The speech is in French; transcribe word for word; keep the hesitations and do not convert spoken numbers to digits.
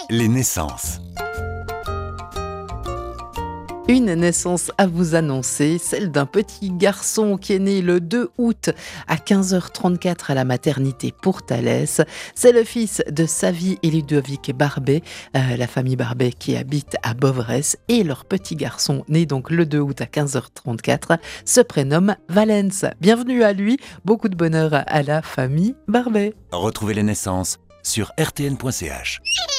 Les naissances. Une naissance à vous annoncer, celle d'un petit garçon qui est né le deux août à quinze heures trente-quatre à la maternité pour Thalès. C'est le fils de Savie et Ludovic Barbet, euh, la famille Barbet qui habite à Bovresse, et leur petit garçon né donc le deux août à quinze heures trente-quatre se prénomme Valens. Bienvenue à lui, beaucoup de bonheur à la famille Barbet. Retrouvez les naissances sur r t n point c h.